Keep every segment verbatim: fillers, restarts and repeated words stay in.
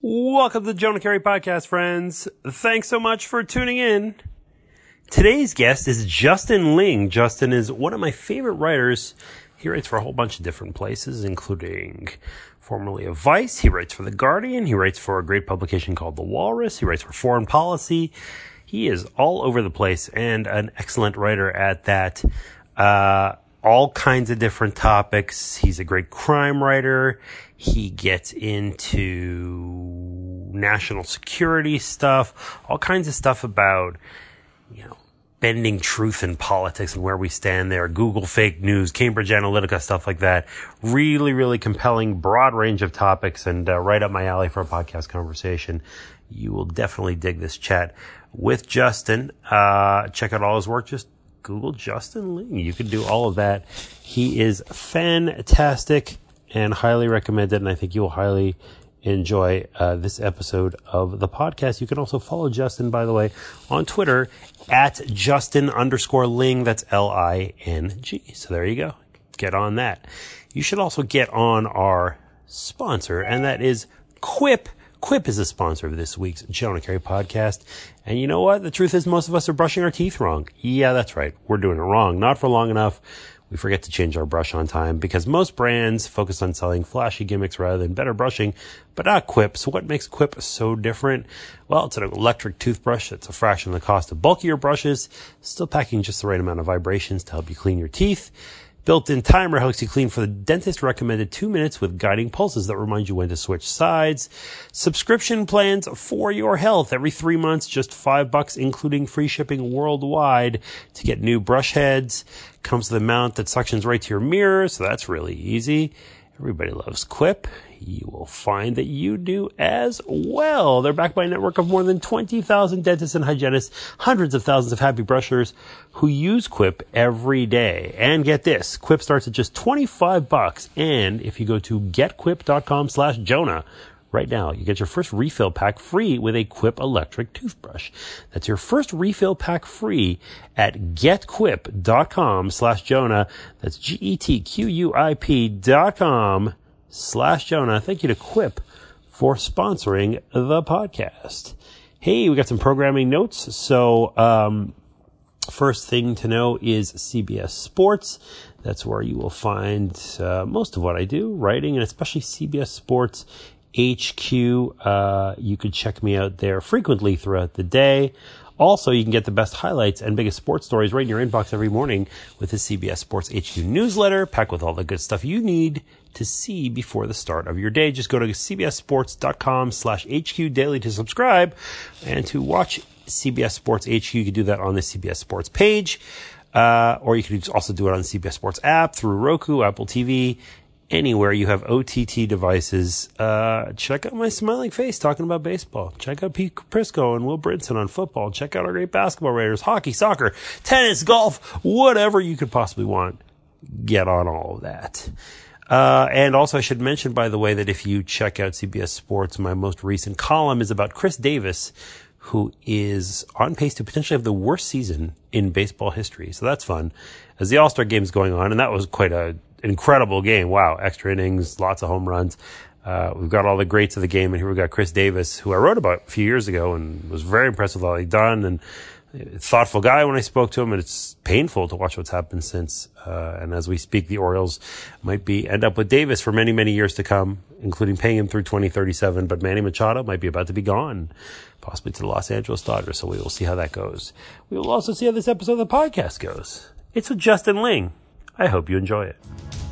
Welcome to the Jonah Carey Podcast, friends. Thanks so much for tuning in. Today's guest is Justin Ling. Justin is one of my favorite writers. He writes for a whole bunch of different places, including formerly of Vice. He writes for The Guardian. He writes for a great publication called The Walrus. He writes for Foreign Policy. He is all over the place and an excellent writer at that. Uh, all kinds of different topics. He's a great crime writer. He gets into national security stuff, all kinds of stuff about, you know, bending truth in politics and where we stand there, Google fake news, Cambridge Analytica, stuff like that. Really, really compelling, broad range of topics, and uh, right up my alley for a podcast conversation. You will definitely dig this chat with Justin. Uh, check out all his work. Just Google Justin Ling. You can do all of that. He is fantastic and highly recommended, and I think you will highly enjoy uh, this episode of the podcast. You can also follow Justin, by the way, on Twitter at Justin underscore Ling. That's L I N G. So there you go. Get on that. You should also get on our sponsor, and that is Quip. Quip is a sponsor of this week's Jonah Carey Podcast. And you know what? The truth is most of us are brushing our teeth wrong. Yeah, that's right. We're doing it wrong. Not for long enough. We forget to change our brush on time because most brands focus on selling flashy gimmicks rather than better brushing, but not Quip. So what makes Quip so different? Well, it's an electric toothbrush that's a fraction of the cost of bulkier brushes, still packing just the right amount of vibrations to help you clean your teeth. Built-in timer helps you clean for the dentist recommended two minutes with guiding pulses that remind you when to switch sides. Subscription plans for your health every three months, just five bucks, including free shipping worldwide to get new brush heads. Comes with a mount that suctions right to your mirror, so that's really easy. Everybody loves Quip. You will find that you do as well. They're backed by a network of more than twenty thousand dentists and hygienists, hundreds of thousands of happy brushers who use Quip every day. And get this, Quip starts at just twenty-five bucks. And if you go to getquip.com slash Jonah right now, you get your first refill pack free with a Quip electric toothbrush. That's your first refill pack free at getquip.com slash Jonah. That's G-E-T-Q-U-I-P dot com slash Jonah. Thank you to Quip for sponsoring the podcast. Hey, we got some programming notes. So, um, first thing to know is C B S Sports. That's where you will find uh, most of what I do, writing, and especially C B S Sports H Q. Uh, you could check me out there frequently throughout the day. Also, you can get the best highlights and biggest sports stories right in your inbox every morning with the C B S Sports H Q newsletter, packed with all the good stuff you need to see before the start of your day. Just go to cbssports.com slash HQ daily to subscribe, and to watch C B S Sports H Q, you can do that on the C B S Sports page, uh, or you can also do it on the C B S Sports app through Roku, Apple T V, anywhere you have O T T devices. Uh, check out my smiling face talking about baseball. Check out Pete Prisco and Will Brinson on football. Check out our great basketball writers, hockey, soccer, tennis, golf, whatever you could possibly want. Get on all of that. Uh, and also I should mention, by the way, that if you check out C B S Sports, my most recent column is about Chris Davis, who is on pace to potentially have the worst season in baseball history. So that's fun. As the All-Star game is going on, and that was quite a incredible game. Wow. Extra innings, lots of home runs. Uh, we've got all the greats of the game, and here we've got Chris Davis, who I wrote about a few years ago and was very impressed with all he'd done, and a thoughtful guy when I spoke to him, and it's painful to watch what's happened since. Uh, and as we speak, the Orioles might be end up with Davis for many, many years to come, including paying him through twenty thirty-seven, but Manny Machado might be about to be gone, possibly to the Los Angeles Dodgers, so we will see how that goes. We will also see how this episode of the podcast goes. It's with Justin Ling. I hope you enjoy it.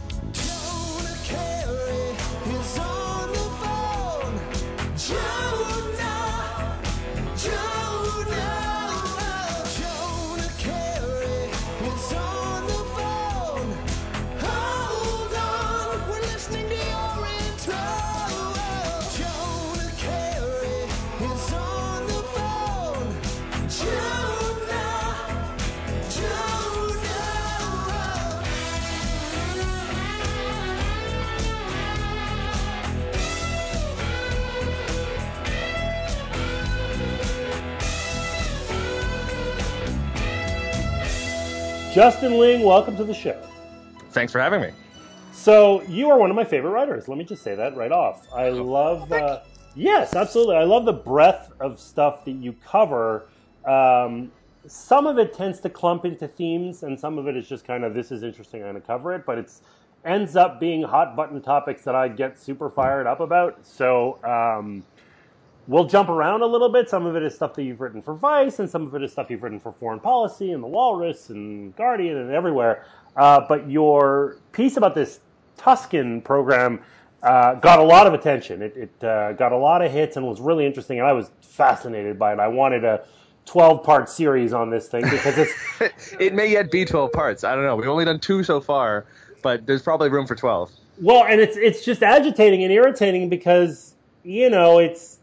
Justin Ling, welcome to the show. Thanks for having me. So you are one of my favorite writers. Let me just say that right off. I love, uh, Yes, absolutely. I love the breadth of stuff that you cover. Um, some of it tends to clump into themes, and some of it is just kind of, this is interesting, I'm going to cover it, but it's ends up being hot button topics that I get super fired up about. So um, we'll jump around a little bit. Some of it is stuff that you've written for Vice, and some of it is stuff you've written for Foreign Policy and The Walrus and Guardian and everywhere. Uh, but your piece about this Tusken program uh, got a lot of attention. It, it uh, got a lot of hits and was really interesting, and I was fascinated by it. I wanted a twelve-part series on this thing because it's... It may yet be twelve parts. I don't know. We've only done two so far, but there's probably room for twelve. Well, and it's it's just agitating and irritating because, you know, it's...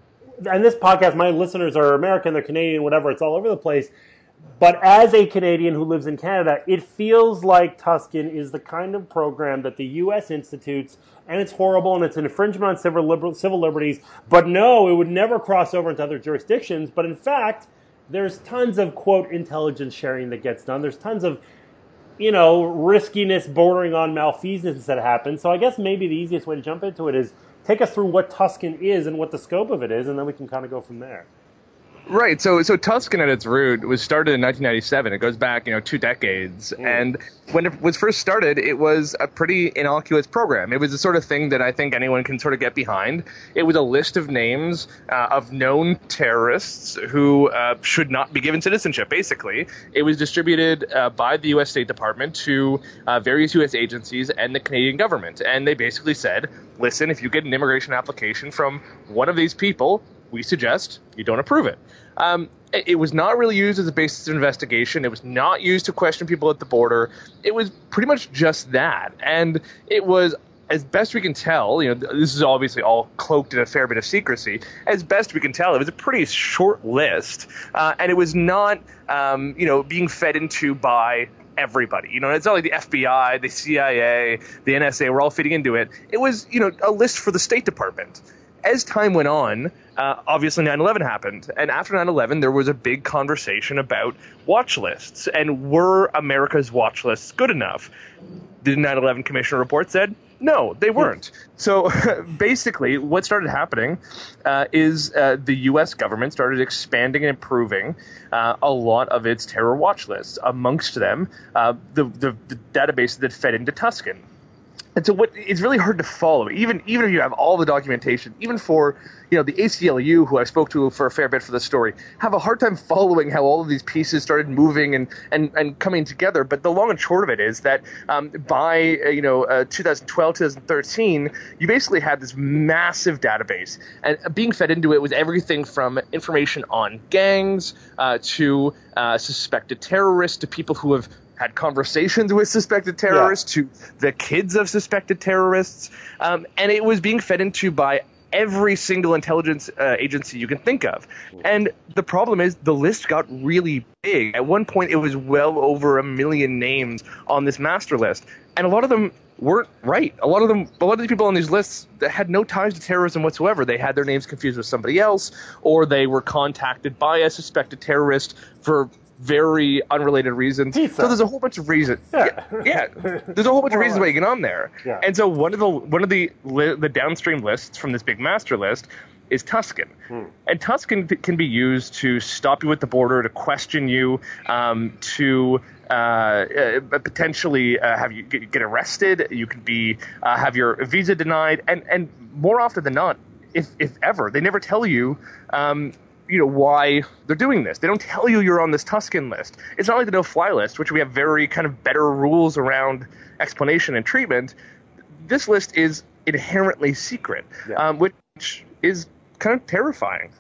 And this podcast, my listeners are American, they're Canadian, whatever, it's all over the place. But as a Canadian who lives in Canada, it feels like Tusken is the kind of program that the U S institutes, and it's horrible, and it's an infringement on civil, liber- civil liberties, but no, it would never cross over into other jurisdictions. But in fact, there's tons of, quote, intelligence sharing that gets done. There's tons of, you know, riskiness bordering on malfeasance that happens. So I guess maybe the easiest way to jump into it is take us through what Tusken is and what the scope of it is, and then we can kind of go from there. Right. So so Tusken at its root was started in nineteen ninety-seven. It goes back, you know, two decades. Mm. And when it was first started, it was a pretty innocuous program. It was the sort of thing that I think anyone can sort of get behind. It was a list of names uh, of known terrorists who uh, should not be given citizenship, basically. It was distributed uh, by the U S State Department to uh, various U S agencies and the Canadian government. And they basically said, listen, if you get an immigration application from one of these people, we suggest you don't approve it. Um, it was not really used as a basis of investigation. It was not used to question people at the border. It was pretty much just that. And it was, as best we can tell, you know, this is obviously all cloaked in a fair bit of secrecy. As best we can tell, it was a pretty short list. Uh, and it was not, um, you know, being fed into by everybody. You know, it's not like the F B I, the C I A, the N S A were all feeding into it. It was, you know, a list for the State Department. As time went on, uh, obviously nine eleven happened. And after nine eleven, there was a big conversation about watch lists. And were America's watch lists good enough? The nine eleven Commission report said, no, they weren't. So basically, what started happening uh, is uh, the U S government started expanding and improving uh, a lot of its terror watch lists. Amongst them, uh, the, the, the database that fed into Tusken. And so what it's really hard to follow, even even if you have all the documentation, even for, you know, the A C L U, who I spoke to for a fair bit for the story, have a hard time following how all of these pieces started moving and, and, and coming together. But the long and short of it is that um, by, uh, you know, uh, twenty twelve, twenty thirteen, you basically had this massive database. And being fed into it was everything from information on gangs uh, to uh, suspected terrorists to people who have had conversations with suspected terrorists, yeah, to the kids of suspected terrorists. Um, and it was being fed into by every single intelligence uh, agency you can think of. And the problem is the list got really big. At one point, it was well over a million names on this master list. And a lot of them weren't right. A lot of them, a lot of the people on these lists that had no ties to terrorism whatsoever. They had their names confused with somebody else, or they were contacted by a suspected terrorist for very unrelated reasons. Pizza. So there's a whole bunch of reasons. Yeah, yeah, yeah. There's a whole bunch of reasons why you get on there. Yeah. And so one of the one of the li- the downstream lists from this big master list is Tusken. Hmm. And Tusken p- can be used to stop you at the border, to question you, um, to uh, uh, potentially uh, have you get, get arrested. You could be uh, have your visa denied, and and more often than not, if if ever, they never tell you. Um, you know, why they're doing this. They don't tell you you're on this Tusken list. It's not like the no-fly list, which we have very kind of better rules around explanation and treatment. This list is inherently secret, yeah. um, which is kind of terrifying.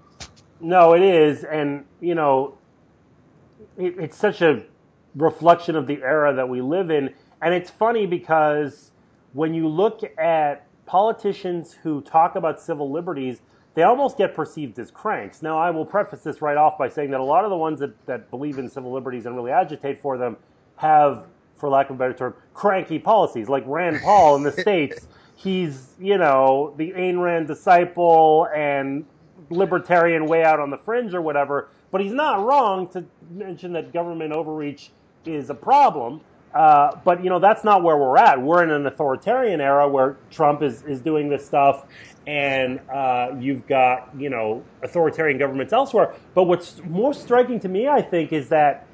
No, it is. And, you know, it, it's such a reflection of the era that we live in. And it's funny because when you look at politicians who talk about civil liberties, they almost get perceived as cranks. Now, I will preface this right off by saying that a lot of the ones that, that believe in civil liberties and really agitate for them have, for lack of a better term, cranky policies. Like Rand Paul in the States, he's, you know, the Ayn Rand disciple and libertarian way out on the fringe or whatever, but he's not wrong to mention that government overreach is a problem. Uh, but, you know, that's not where we're at. We're in an authoritarian era where Trump is, is doing this stuff, and uh, you've got, you know, authoritarian governments elsewhere. But what's most striking to me, I think, is that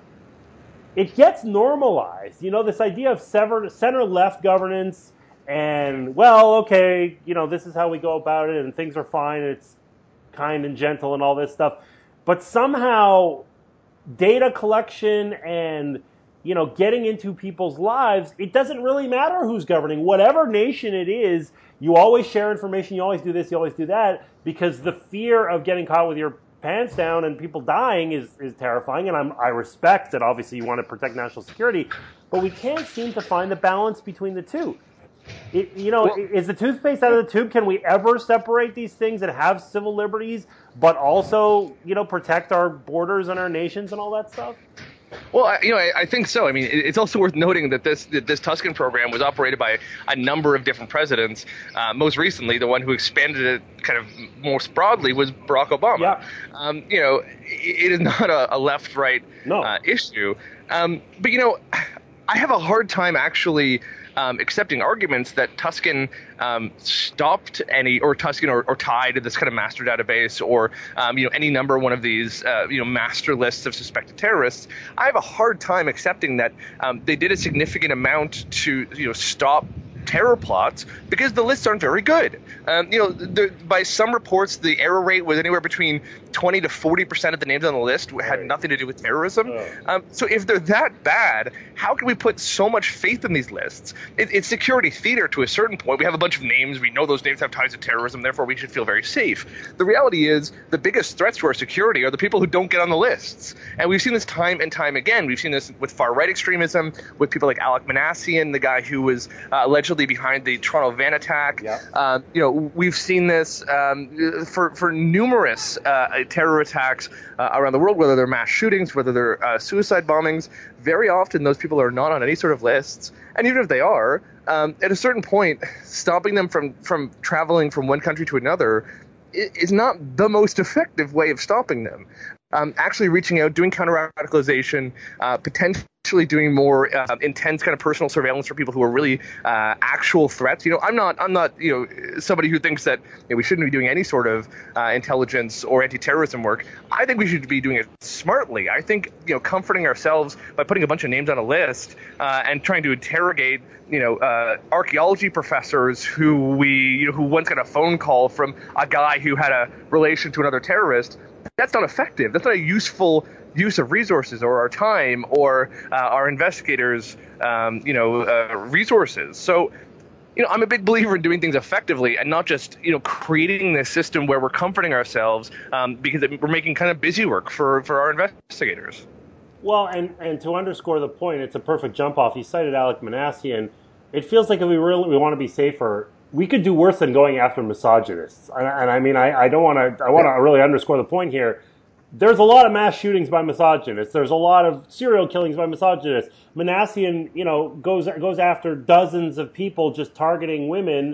it gets normalized. You know, this idea of center-left governance and, well, okay, you know, this is how we go about it, and things are fine, and it's kind and gentle and all this stuff. But somehow data collection and, you know, getting into people's lives, it doesn't really matter who's governing. Whatever nation it is, you always share information, you always do this, you always do that, because the fear of getting caught with your pants down and people dying is, is terrifying, and I'm, I respect that obviously you want to protect national security, but we can't seem to find the balance between the two. It, you know, well, is the toothpaste out of the tube? Can we ever separate these things and have civil liberties, but also, you know, protect our borders and our nations and all that stuff? Well, I, you know, I, I think so. I mean, it's also worth noting that this that this Tuscan program was operated by a number of different presidents. Uh, most recently, the one who expanded it kind of most broadly was Barack Obama. Yeah. Um, you know, it, it is not a, a left-right no. uh, issue. Um, but, you know, I have a hard time actually Um, accepting arguments that Tuscan um, stopped any, or Tuscan or, or tied this kind of master database, or um, you know, any number one of these uh, you know master lists of suspected terrorists. I have a hard time accepting that um, they did a significant amount to you know stop terror plots, because the lists aren't very good. Um, you know, the, by some reports, the error rate was anywhere between twenty to forty percent of the names on the list had nothing to do with terrorism. Oh. Um, so if they're that bad, how can we put so much faith in these lists? It, it's security theater to a certain point. We have a bunch of names. We know those names have ties to terrorism. Therefore, we should feel very safe. The reality is the biggest threats to our security are the people who don't get on the lists. And we've seen this time and time again. We've seen this with far-right extremism, with people like Alec Manassian, the guy who was uh, allegedly behind the Toronto van attack. Yeah. Uh, you know, we've seen this um, for, for numerous uh, terror attacks uh, around the world, whether they're mass shootings, whether they're uh, suicide bombings. Very often those people are not on any sort of lists. And even if they are, um, at a certain point, stopping them from, from traveling from one country to another is not the most effective way of stopping them. Um, actually reaching out, doing counter-radicalization, uh, potentially doing more uh, intense kind of personal surveillance for people who are really uh, actual threats. You know, I'm not, I'm not, you know, somebody who thinks that you know, we shouldn't be doing any sort of uh, intelligence or anti-terrorism work. I think we should be doing it smartly. I think, you know, comforting ourselves by putting a bunch of names on a list uh, and trying to interrogate, you know, uh, archaeology professors who we, you know, who once got a phone call from a guy who had a relation to another terrorist. That's not effective. That's not a useful use of resources or our time or uh, our investigators, um, you know, uh, resources. So, you know, I'm a big believer in doing things effectively and not just, you know, creating this system where we're comforting ourselves um, because it, we're making kind of busy work for, for our investigators. Well, and, and to underscore the point, it's a perfect jump off. You cited Alec Manassian. It feels like if we really we want to be safer, we could do worse than going after misogynists. And, and I mean, I, I don't want to, I want to really underscore the point here. There's a lot of mass shootings by misogynists. There's a lot of serial killings by misogynists. Manassian, you know, goes goes after dozens of people just targeting women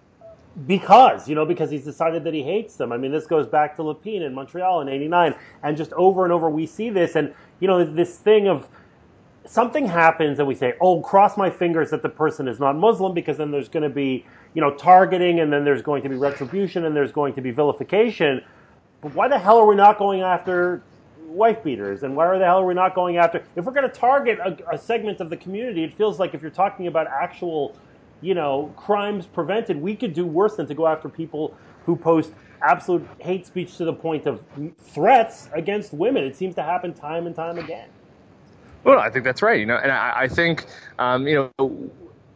because, you know, because he's decided that he hates them. I mean, this goes back to Lapine in Montreal in eighty-nine. And just over and over we see this. And, you know, this thing of something happens and we say, oh, cross my fingers that the person is not Muslim, because then there's going to be, you know, targeting, and then there's going to be retribution, and there's going to be vilification. But why the hell are we not going after wife beaters? And why the hell are we not going after... If we're going to target a, a segment of the community, it feels like if you're talking about actual, you know, crimes prevented, we could do worse than to go after people who post absolute hate speech to the point of threats against women. It seems to happen time and time again. Well, I think that's right. You know, and I, I think, um, you know,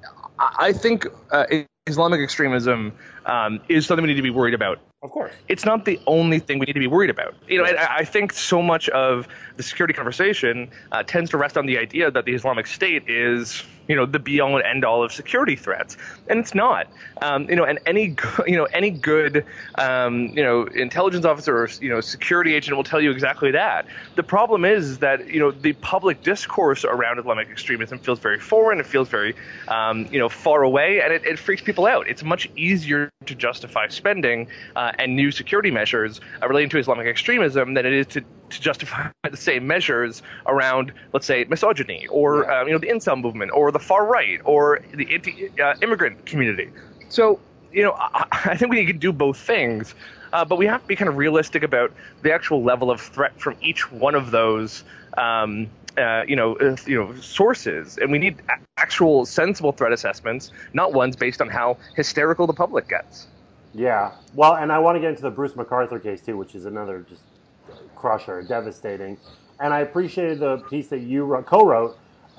I think uh, Islamic extremism um, is something we need to be worried about. Of course. It's not the only thing we need to be worried about. You know, and I think so much of the security conversation uh, tends to rest on the idea that the Islamic State is, you know, the be-all and end-all of security threats, and it's not. Um, you know, and any, you know, any good, um, you know, intelligence officer or, you know, security agent will tell you exactly that. The problem is that, you know, the public discourse around Islamic extremism feels very foreign. It feels very, um, you know, far away, and it, it freaks people out. It's much easier to justify spending uh, and new security measures uh, relating to Islamic extremism than it is to to justify the same measures around, let's say, misogyny or Yeah. uh, you know the incel movement or the far right or the anti-immigrant uh, community. So you know, I, I think we can do both things, uh, but we have to be kind of realistic about the actual level of threat from each one of those. Um, Uh, you know, uh, you know, sources, and we need a- actual sensible threat assessments, not ones based on how hysterical the public gets. Yeah. Well, and I want to get into the Bruce MacArthur case too, which is another just crusher, devastating. And I appreciated the piece that you wrote, co-wrote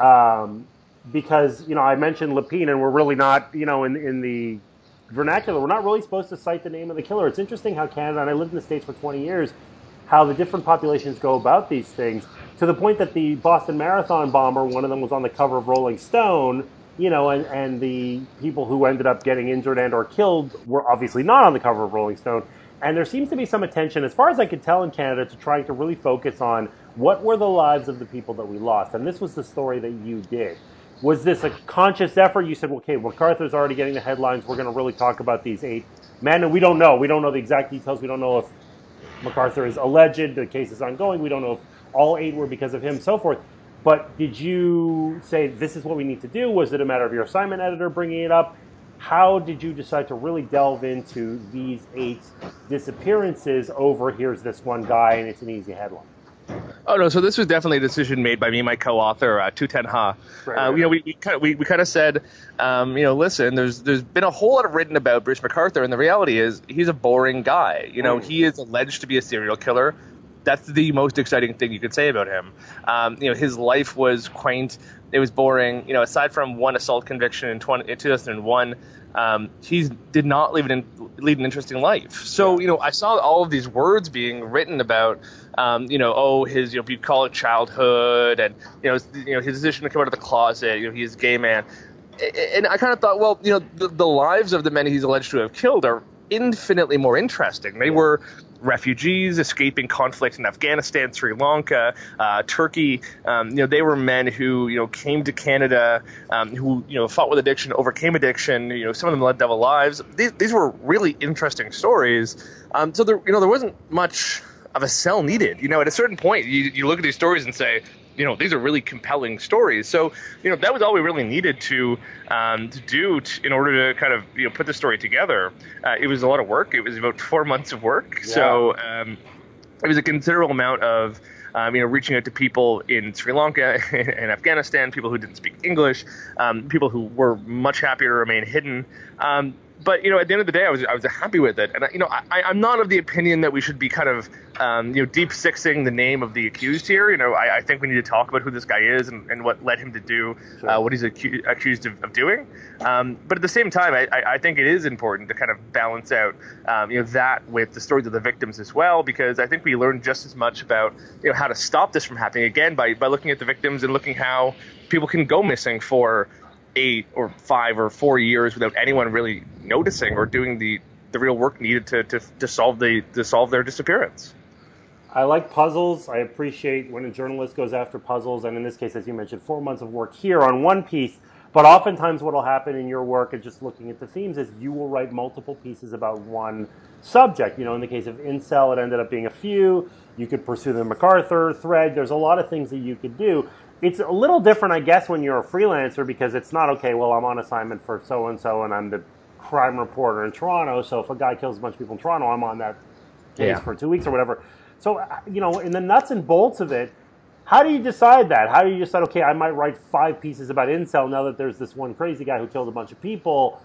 um, because you know I mentioned Lapine, and we're really not, you know, in in the vernacular, we're not really supposed to cite the name of the killer. It's interesting how Canada, and I lived in the States for twenty years, how the different populations go about these things, to the point that the Boston Marathon bomber, one of them was on the cover of Rolling Stone, you know, and, and the people who ended up getting injured and or killed were obviously not on the cover of Rolling Stone. And there seems to be some attention, as far as I could tell in Canada, to trying to really focus on what were the lives of the people that we lost. And this was the story that you did. Was this a conscious effort? You said, okay, MacArthur's already getting the headlines. We're going to really talk about these eight men. And we don't know. We don't know the exact details. We don't know if MacArthur is alleged, the case is ongoing, we don't know if all eight were because of him, so forth. But did you say, this is what we need to do? Was it a matter of your assignment editor bringing it up? How did you decide to really delve into these eight disappearances over, here's this one guy, and it's an easy headline? Oh no! So this was definitely a decision made by me and my co-author, uh, Tu Ten Ha. Right, uh, right. You know, we we kind of we, we kind of said, um, you know, listen, there's there's been a whole lot of written about Bruce MacArthur, and the reality is he's a boring guy. You know, Mm. he is alleged to be a serial killer. That's the most exciting thing you could say about him. Um, you know, his life was quaint. It was boring. You know, aside from one assault conviction in, twenty, in two thousand one, um, he did not lead an, lead an interesting life. So, you know, I saw all of these words being written about, um, you know, oh, his, you know, bucolic childhood and, you know, his, you know, his decision to come out of the closet, you know, he's a gay man. And I kind of thought, well, you know, the, the lives of the men he's alleged to have killed are infinitely more interesting. They were refugees escaping conflict in Afghanistan, Sri Lanka, uh, Turkey. Um, you know, they were men who, you know, came to Canada, um, who, you know, fought with addiction, overcame addiction. You know, some of them led double lives. These, these were really interesting stories. Um, so there, you know, there wasn't much of a sell needed. You know, at a certain point, you, you look at these stories and say, you know, these are really compelling stories. So, you know, that was all we really needed to um, to do t- in order to kind of, you know, put the story together. Uh, it was a lot of work. It was about four months of work. Yeah. So um, it was a considerable amount of, um, you know, reaching out to people in Sri Lanka and Afghanistan, people who didn't speak English, um, people who were much happier to remain hidden. Um, But, you know, at the end of the day, I was I was happy with it. And, you know, I, I'm not of the opinion that we should be kind of, um, you know, deep sixing the name of the accused here. You know, I, I think we need to talk about who this guy is and, and what led him to do Sure. uh, what he's acu- accused of, of doing. Um, but at the same time, I, I think it is important to kind of balance out, um, you know, that with the stories of the victims as well, because I think we learned just as much about, you know, how to stop this from happening again by, by looking at the victims and looking how people can go missing for eight or five or four years without anyone really noticing or doing the, the real work needed to, to, to solve the to solve their disappearance. I like puzzles. I appreciate when a journalist goes after puzzles, and in this case, as you mentioned, four months of work here on one piece. But oftentimes what will happen in your work, and just looking at the themes, is you will write multiple pieces about one subject. You know, in the case of Incel, it ended up being a few. You could pursue the MacArthur thread. There's a lot of things that you could do. It's a little different, I guess, when you're a freelancer, because it's not, okay, well, I'm on assignment for so-and-so, and I'm the crime reporter in Toronto, so if a guy kills a bunch of people in Toronto, I'm on that case Yeah. for two weeks or whatever. So, you know, in the nuts and bolts of it, how do you decide that? How do you decide, okay, I might write five pieces about Incel now that there's this one crazy guy who killed a bunch of people,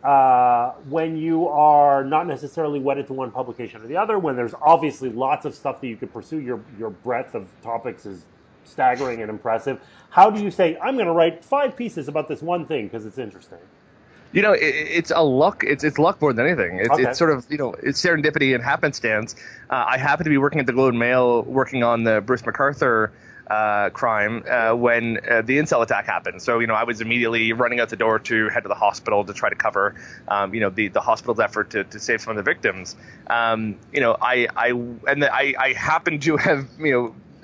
uh, when you are not necessarily wedded to one publication or the other, when there's obviously lots of stuff that you could pursue, your your breadth of topics is staggering and impressive. How do you say, I'm going to write five pieces about this one thing because it's interesting? You know, it, it's a luck. It's it's luck more than anything. It's, Okay. it's sort of, you know, it's serendipity and happenstance. Uh, I happen to be working at the Globe and Mail, working on the Bruce MacArthur uh, crime uh, when uh, the incel attack happened. So, you know, I was immediately running out the door to head to the hospital to try to cover, um, you know, the, the hospital's effort to, to save some of the victims. Um, you know, I I and the, I I happen to have, you know,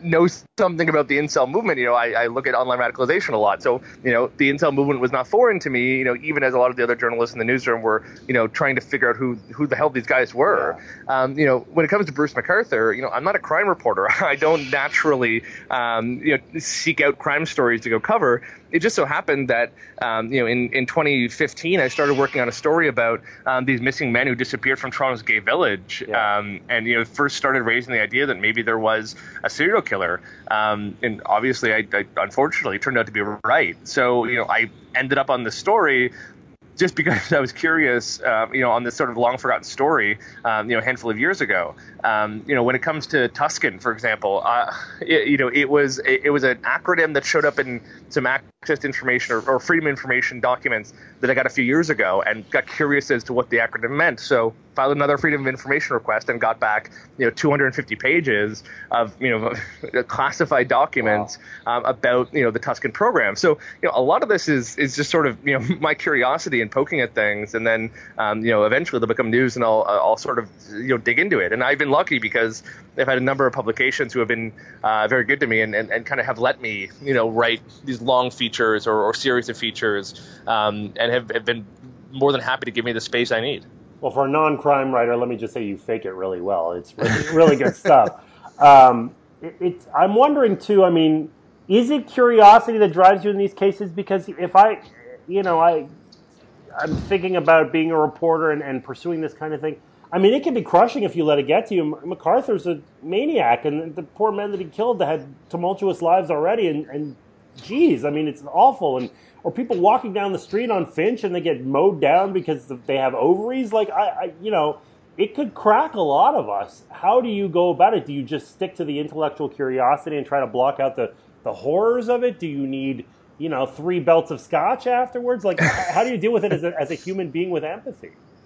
know something about the incel movement, you know, I, I look at online radicalization a lot. So, you know, the incel movement was not foreign to me, you know, even as a lot of the other journalists in the newsroom were, you know, trying to figure out who who the hell these guys were. Yeah. Um, you know, when it comes to Bruce McArthur, you know, I'm not a crime reporter. I don't naturally, um, you know, seek out crime stories to go cover. It just so happened that, um, you know, in, in twenty fifteen, I started working on a story about um, these missing men who disappeared from Toronto's gay village. Yeah. Um, and, you know, first started raising the idea that maybe there was a serial killer. Um, and obviously, I, I unfortunately turned out to be right. So, you know, I ended up on the story just because I was curious, uh, you know, on this sort of long forgotten story, um, you know, a handful of years ago. Um, you know, when it comes to Tusken, for example, uh, it, you know, it was it, it was an acronym that showed up in some access to information or, or freedom of information documents that I got a few years ago, and got curious as to what the acronym meant. So filed another freedom of information request and got back, you know, two hundred fifty pages of, you know, classified documents wow. um, about, you know, the Tusken program. So, you know, a lot of this is is just sort of, you know, my curiosity and poking at things, and then, um, you know, eventually they'll become news, and I'll I'll sort of, you know, dig into it. And I've been lucky because I've had a number of publications who have been uh, very good to me, and, and, and kind of have let me, you know, write these long features or, or series of features, um, and have, have been more than happy to give me the space I need. Well, for a non-crime writer, let me just say you fake it really well. It's really, really good stuff. Um, it, it's, I'm wondering, too, I mean, is it curiosity that drives you in these cases? Because if I, you know, I, I'm thinking about being a reporter and, and pursuing this kind of thing. I mean, it can be crushing if you let it get to you. McArthur's a maniac, and the poor men that he killed had tumultuous lives already, and, and geez, I mean, it's awful. And or people walking down the street on Finch and they get mowed down because they have ovaries. Like, I, I, you know, it could crack a lot of us. How do you go about it? Do you just stick to the intellectual curiosity and try to block out the, the horrors of it? Do you need, you know, three belts of scotch afterwards? Like, how do you deal with it as a, as a human being with empathy?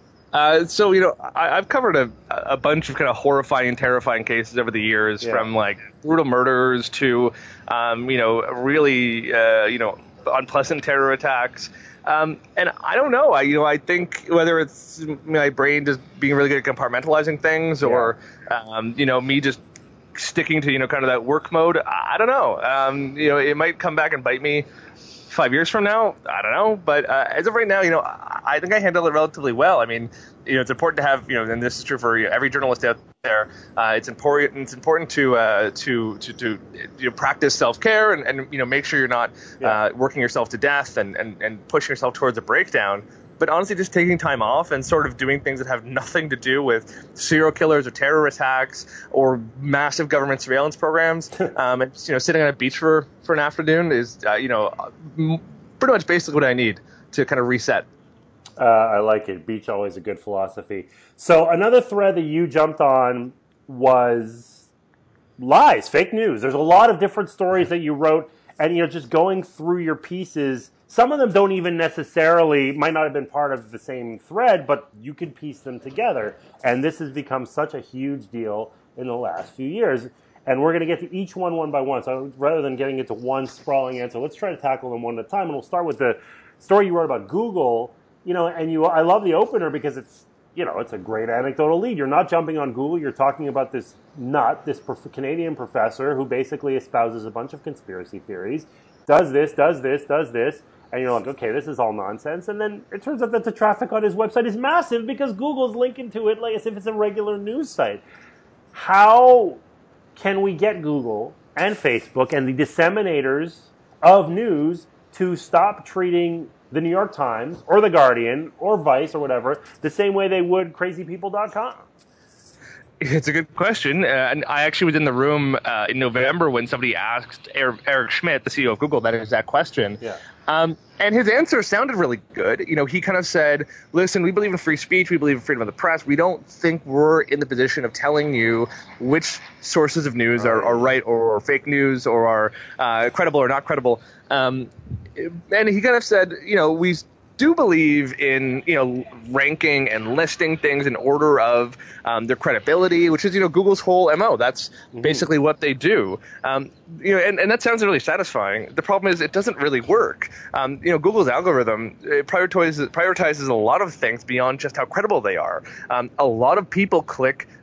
Uh, so, you know, I, I've covered a, a bunch of kind of horrifying, terrifying cases over the years, yeah. from like brutal murders to, um, you know, really, uh, you know, unpleasant terror attacks. Um, and I don't know. I, you know, I think whether it's my brain just being really good at compartmentalizing things, yeah. or, um, you know, me just sticking to, you know, kind of that work mode. I don't know. Um, you know, it might come back and bite me five years from now. I don't know. But uh, as of right now, you know, I, I think I handle it relatively well. I mean, you know, it's important to have, you know, and this is true for every journalist out there. Uh, it's important. It's important to uh, to to to you know, practice self-care and, and you know make sure you're not yeah. uh, working yourself to death and, and, and pushing yourself towards a breakdown. But honestly, just taking time off and sort of doing things that have nothing to do with serial killers or terror attacks or massive government surveillance programs, um, and you know, sitting on a beach for, for an afternoon is uh, you know pretty much basically what I need to kind of reset. Uh, I like it. Beach always a good philosophy. So another thread that you jumped on was lies, fake news. There's a lot of different stories that you wrote, and you know, just going through your pieces. Some of them don't even necessarily, might not have been part of the same thread, but you can piece them together. And this has become such a huge deal in the last few years. And we're going to get to each one one by one. So rather than getting into one sprawling answer, let's try to tackle them one at a time. And we'll start with the story you wrote about Google. You know, and you, I love the opener because it's, you know, it's a great anecdotal lead. You're not jumping on Google. You're talking about this nut, this prof- Canadian professor who basically espouses a bunch of conspiracy theories, does this, does this, does this. And you're like, okay, this is all nonsense. And then it turns out that the traffic on his website is massive because Google's linking to it like as if it's a regular news site. How can we get Google and Facebook and the disseminators of news to stop treating the New York Times or the Guardian or Vice or whatever the same way they would crazy people dot com? It's a good question. Uh, and I actually was in the room uh, in November when somebody asked Eric, Eric Schmidt, the C E O of Google, that exact question. Yeah. Um, and his answer sounded really good. You know, he kind of said, listen, we believe in free speech. We believe in freedom of the press. We don't think we're in the position of telling you which sources of news are, are right or, or fake news or are uh, credible or not credible. Um, and he kind of said, you know, we do believe in, you know, ranking and listing things in order of um, their credibility, which is, you know, Google's whole M O. That's mm-hmm. basically what they do. Um, you know, and, and that sounds really satisfying. The problem is it doesn't really work. Um, you know, Google's algorithm it prioritizes, prioritizes a lot of things beyond just how credible they are. Um, a lot of people click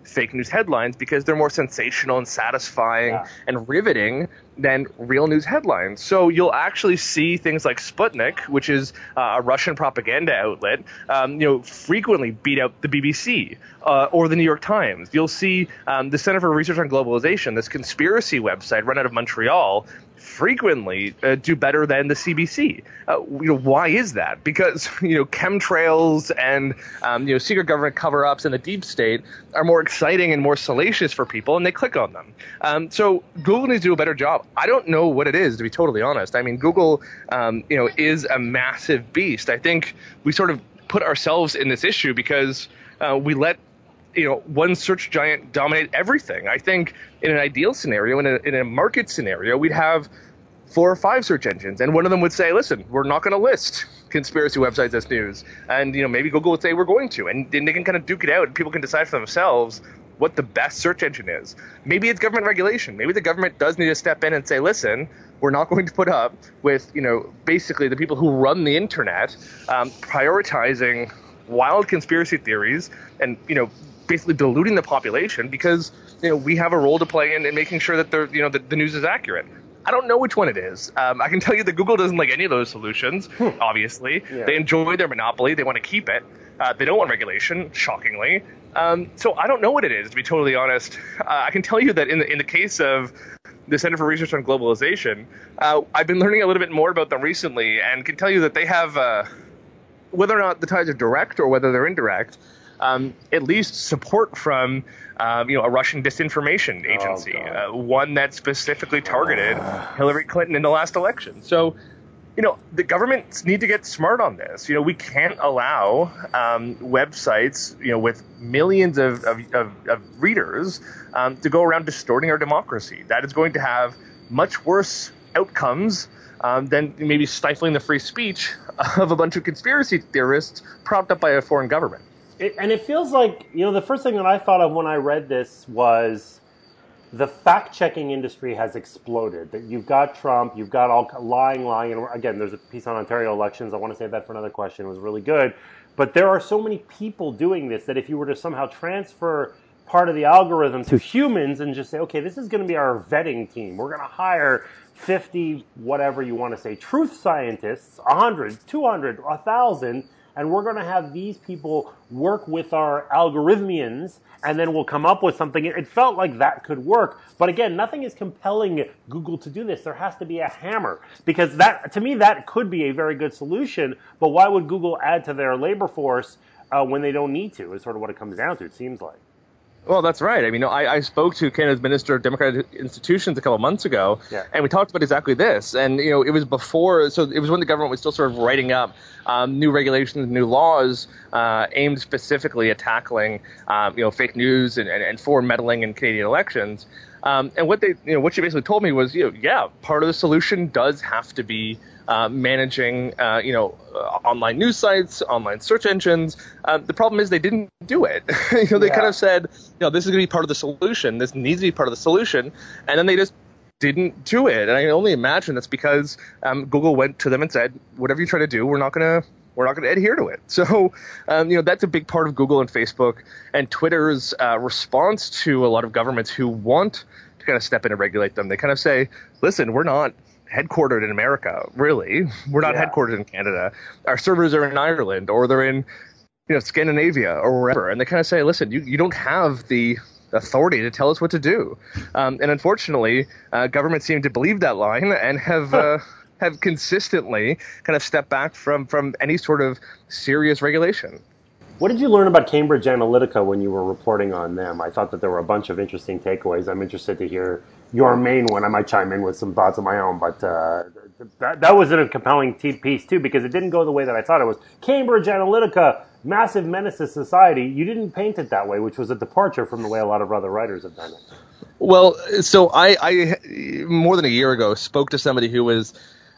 fake news headlines because they're more sensational and satisfying Yeah. and riveting than real news headlines. So you'll actually see things like Sputnik, which is uh, a Russian propaganda outlet, um, you know, frequently beat out the B B C uh, or the New York Times. You'll see um, the Center for Research on Globalization, this conspiracy website run out of Montreal, frequently uh, do better than the C B C. Uh, you know, why is that? Because, you know, chemtrails and, um, you know, secret government cover-ups and the deep state are more exciting and more salacious for people, and they click on them. Um, so Google needs to do a better job. I don't know what it is, to be totally honest. I mean, Google, um, you know, is a massive beast. I think we sort of put ourselves in this issue because uh, we let you know, one search giant dominate everything. I think in an ideal scenario, in a, in a market scenario, we'd have four or five search engines, and one of them would say, listen, we're not going to list conspiracy websites as news. And, you know, maybe Google would say we're going to, and then they can kind of duke it out, and people can decide for themselves what the best search engine is. Maybe it's government regulation. Maybe the government does need to step in and say, listen, we're not going to put up with, you know, basically the people who run the internet um, prioritizing wild conspiracy theories and, you know, basically diluting the population because, you know, we have a role to play in, in making sure that the, you know, the, the news is accurate. I don't know which one it is. Um, I can tell you that Google doesn't like any of those solutions, obviously. Yeah. They enjoy their monopoly. They want to keep it. Uh, they don't want regulation, shockingly. Um, so I don't know what it is, to be totally honest. Uh, I can tell you that in the, in the case of the Center for Research on Globalization, uh, I've been learning a little bit more about them recently and can tell you that they have, uh, whether or not the ties are direct or whether they're indirect, Um, at least support from, um, you know, a Russian disinformation agency, Oh, uh, one that specifically targeted Hillary Clinton in the last election. So, you know, the governments need to get smart on this. You know, we can't allow um, websites, you know, with millions of, of, of, of readers um, to go around distorting our democracy. That is going to have much worse outcomes um, than maybe stifling the free speech of a bunch of conspiracy theorists propped up by a foreign government. It, and it feels like, you know, the first thing that I thought of when I read this was the fact-checking industry has exploded. That you've got Trump, you've got all lying, lying, and again, there's a piece on Ontario elections. I want to save that for another question. It was really good. But there are so many people doing this that if you were to somehow transfer part of the algorithm to humans and just say, okay, this is going to be our vetting team. We're going to hire fifty, whatever you want to say, truth scientists, one hundred, two hundred, one thousand, and we're going to have these people work with our algorithmians, and then we'll come up with something. It felt like that could work. But again, nothing is compelling Google to do this. There has to be a hammer. Because that, to me, that could be a very good solution. But why would Google add to their labor force uh, when they don't need to, is sort of what it comes down to, it seems like. Well, that's right. I mean, I, I spoke to Canada's Minister of Democratic Institutions a couple of months ago, yeah. and we talked about exactly this. And, you know, it was before, so it was when the government was still sort of writing up um, new regulations, new laws uh, aimed specifically at tackling, um, you know, fake news and, and, and foreign meddling in Canadian elections. Um, and what they, you know, what she basically told me was, you know, yeah, part of the solution does have to be Uh, managing, uh, you know, uh, online news sites, online search engines. Uh, the problem is they didn't do it. you know, they yeah. kind of said, you know, this is going to be part of the solution. This needs to be part of the solution. And then they just didn't do it. And I can only imagine that's because um, Google went to them and said, whatever you try to do, we're not going to we're not going to adhere to it. So, um, you know, that's a big part of Google and Facebook and Twitter's uh, response to a lot of governments who want to kind of step in and regulate them. They kind of say, listen, we're not headquartered in America, really. We're not yeah. headquartered in Canada. Our servers are in Ireland, or they're in, you know, Scandinavia or wherever. And they kind of say, listen, you, you don't have the authority to tell us what to do. Um, and unfortunately, uh, governments seem to believe that line and have uh, have consistently kind of stepped back from, from any sort of serious regulation. What did you learn about Cambridge Analytica when you were reporting on them? I thought that there were a bunch of interesting takeaways. I'm interested to hear your main one. I might chime in with some thoughts of my own, but uh, that, that was a compelling piece, too, because it didn't go the way that I thought it was. Cambridge Analytica, massive menace to society. You didn't paint it that way, which was a departure from the way a lot of other writers have done it. Well, so I, I more than a year ago, spoke to somebody who was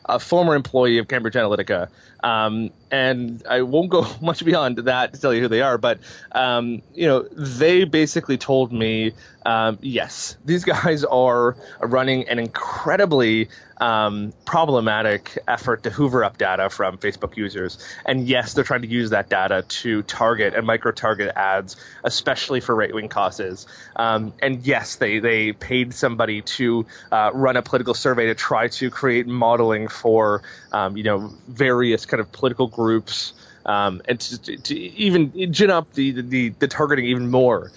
a former employee of Cambridge Analytica. Um, and I won't go much beyond that to tell you who they are, but, um, you know, they basically told me, um, yes, these guys are running an incredibly um, problematic effort to hoover up data from Facebook users. And yes, they're trying to use that data to target and micro-target ads, especially for right-wing causes. Um, and yes, they, they paid somebody to uh, run a political survey to try to create modeling for, um, you know, various kind of political groups, um, and to, to, to even gin up the, the, the targeting even more.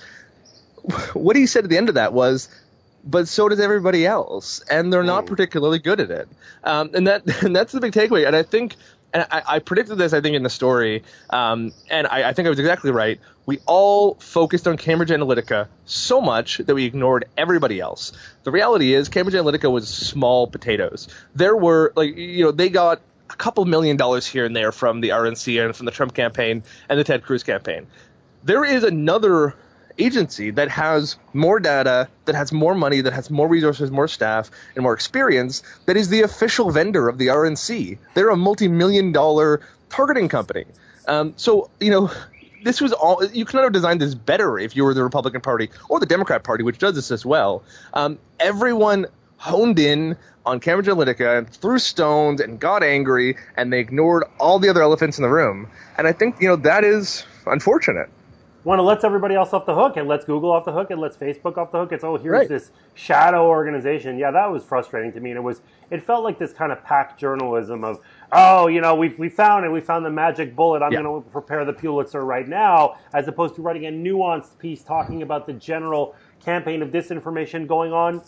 What he said at the end of that was, but so does everybody else, and they're not particularly good at it. Um, and that and that's the big takeaway. And I think, and I, I predicted this, I think, in the story, um, and I, I think I was exactly right. We all focused on Cambridge Analytica so much that we ignored everybody else. The reality is Cambridge Analytica was small potatoes. There were, like, you know, they got a couple million dollars here and there from the R N C and from the Trump campaign and the Ted Cruz campaign. There is another agency that has more data, that has more money, that has more resources, more staff, and more experience, that is the official vendor of the R N C. They're a multi-million dollar targeting company. Um, so, you know, this was all, you could not have designed this better if you were the Republican Party or the Democrat Party, which does this as well. Um, everyone honed in on Cambridge Analytica and threw stones and got angry, and they ignored all the other elephants in the room. And I think, you know, that is unfortunate. One, it lets everybody else off the hook. It lets Google off the hook. It lets Facebook off the hook. It's, oh, here's right. this shadow organization. Yeah, that was frustrating to me. And it was, it felt like this kind of pack journalism of, oh, you know, we we found it. We found the magic bullet. I'm yeah. going to prepare the Pulitzer right now, as opposed to writing a nuanced piece talking about the general campaign of disinformation going on